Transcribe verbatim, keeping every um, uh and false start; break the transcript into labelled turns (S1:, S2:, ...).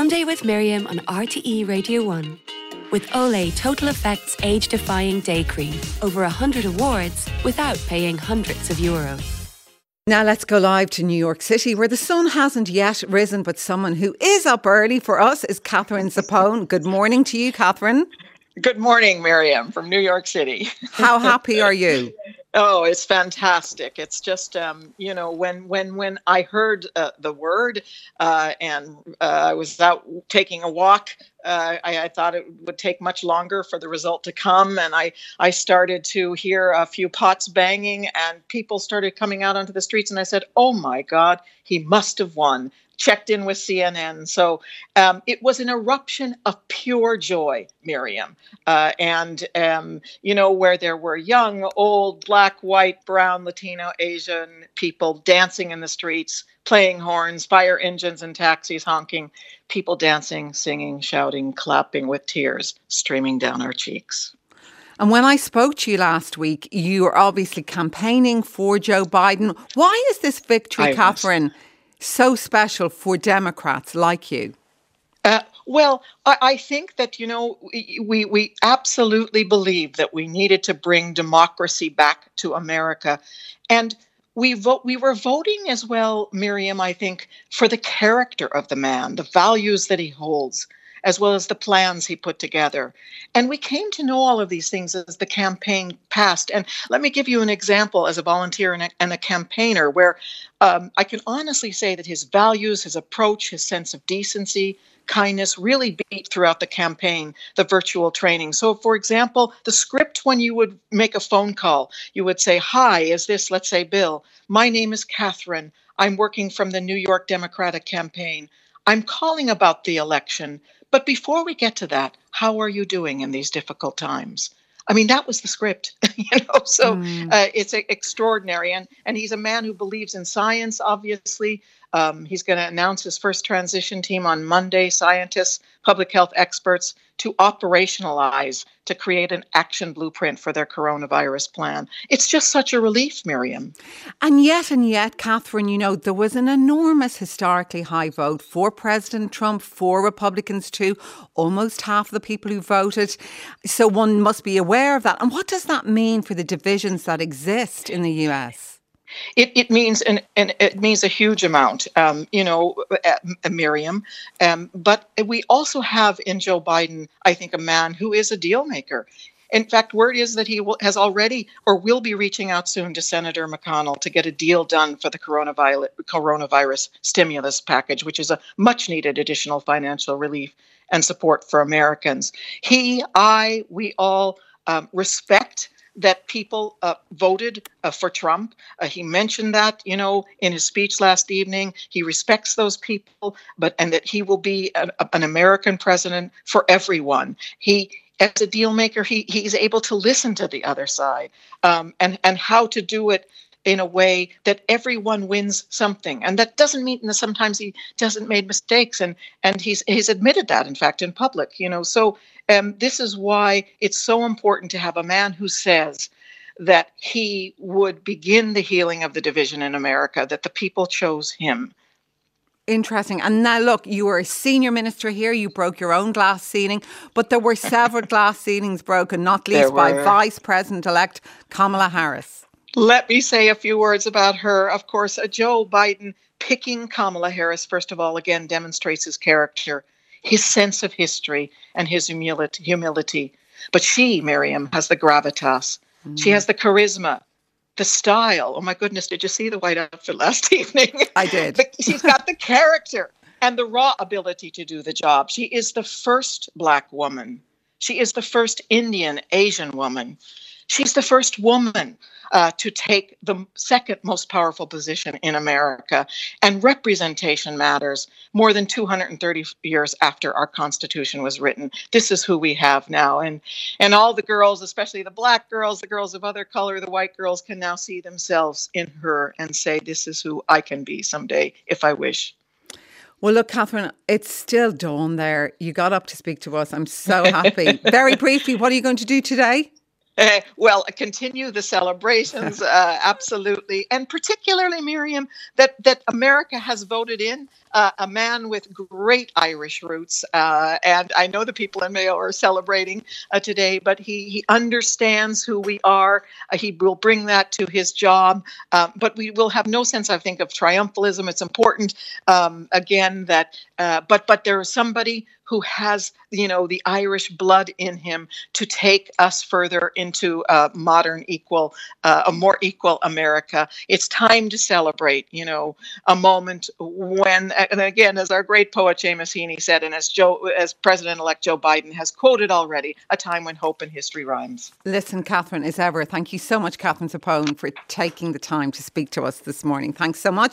S1: Sunday with Miriam on R T E Radio one. With Olay Total Effects Age-Defying Day Cream. Over one hundred awards without paying hundreds of euros.
S2: Now let's go live to New York City, where the sun hasn't yet risen, but someone who is up early for us is Catherine Zappone. Good morning to you, Catherine.
S3: Good morning, Miriam, from New York City.
S2: How happy are you?
S3: Oh, it's fantastic. It's just, um, you know, when when when I heard uh, the word uh, and uh, I was out taking a walk, uh, I, I thought it would take much longer for the result to come. And I, I started to hear a few pots banging and people started coming out onto the streets. And I said, oh, my God, he must have won. Checked in with C N N. So um, it was an eruption of pure joy, Miriam. Uh, and, um, you know, where there were young, old, black, white, brown, Latino, Asian people dancing in the streets, playing horns, fire engines and taxis honking, people dancing, singing, shouting, clapping with tears streaming down our cheeks.
S2: And when I spoke to you last week, you were obviously campaigning for Joe Biden. Why is this victory,
S3: I
S2: Catherine, was. so special for Democrats like you?
S3: Uh, well, I, I think that, you know, we, we absolutely believe that we needed to bring democracy back to America. And we vote, we were voting as well, Miriam, I think, for the character of the man, the values that he holds, as well as the plans he put together. And we came to know all of these things as the campaign passed. And let me give you an example as a volunteer and a, and a campaigner where um, I can honestly say that his values, his approach, his sense of decency, kindness really beat throughout the campaign, the virtual training. So, for example, the script when you would make a phone call, you would say, hi, is this, let's say, Bill? My name is Catherine. I'm working from the New York Democratic campaign. I'm calling about the election. But before we get to that, how are you doing in these difficult times? I mean, that was the script, you know, so mm. uh, it's a, extraordinary. And, and he's a man who believes in science, obviously. Um, he's going to announce his first transition team on Monday, scientists, public health experts, to operationalize, to create an action blueprint for their coronavirus plan. It's just such a relief, Miriam.
S2: And yet, and yet, Catherine, you know, there was an enormous historically high vote for President Trump, for Republicans too, almost half the people who voted. So one must be aware of that. And what does that mean for the divisions that exist in the U S?
S3: It it means an, an it means a huge amount, um, you know, uh, Miriam. Um, but we also have in Joe Biden, I think, a man who is a deal maker. In fact, word is that he will, has already or will be reaching out soon to Senator McConnell to get a deal done for the coronavirus, coronavirus stimulus package, which is a much needed additional financial relief and support for Americans. He, I, we all um, respect that people uh, voted uh, for Trump. Uh, he mentioned that, you know, in his speech last evening. He respects those people, but and that he will be an, an American president for everyone. He, as a deal maker, he he's able to listen to the other side um, and and how to do it in a way that everyone wins something. And that doesn't mean that sometimes he doesn't make mistakes. And and he's he's admitted that, in fact, in public, you know. So um, this is why it's so important to have a man who says that he would begin the healing of the division in America, that the people chose him.
S2: Interesting. And now, look, you were a senior minister here. You broke your own glass ceiling, but there were several glass ceilings broken, not least by Vice President-elect Kamala Harris.
S3: Let me say a few words about her. Of course, uh, Joe Biden picking Kamala Harris, first of all, again, demonstrates his character, his sense of history, and his humility. humility. But she, Miriam, has the gravitas. Mm. She has the charisma, the style. Oh, my goodness, did you see the white outfit last evening?
S2: I did.
S3: the, she's got the character and the raw ability to do the job. She is the first Black woman. She is the first Indian Asian woman. She's the first woman uh, to take the second most powerful position in America. And representation matters more than two hundred thirty years after our Constitution was written. This is who we have now. And, and all the girls, especially the Black girls, the girls of other color, the white girls, can now see themselves in her and say, this is who I can be someday if I wish.
S2: Well, look, Catherine, it's still dawn there. You got up to speak to us. I'm so happy. Very briefly, what are you going to do today?
S3: Uh, well, continue the celebrations, uh, absolutely, and particularly, Miriam, that that America has voted in uh, a man with great Irish roots, uh, and I know the people in Mayo are celebrating uh, today. But he he understands who we are. Uh, he will bring that to his job, uh, but we will have no sense, I think, of triumphalism. It's important, um, again, that uh, but but there is somebody who has, you know, the Irish blood in him to take us further into a modern, equal, uh, a more equal America. It's time to celebrate, you know, a moment when, and again, as our great poet Seamus Heaney said, and as Joe, as President-elect Joe Biden has quoted already, a time when hope and history rhymes.
S2: Listen, Catherine, as ever, thank you so much, Catherine Zappone, for taking the time to speak to us this morning. Thanks so much.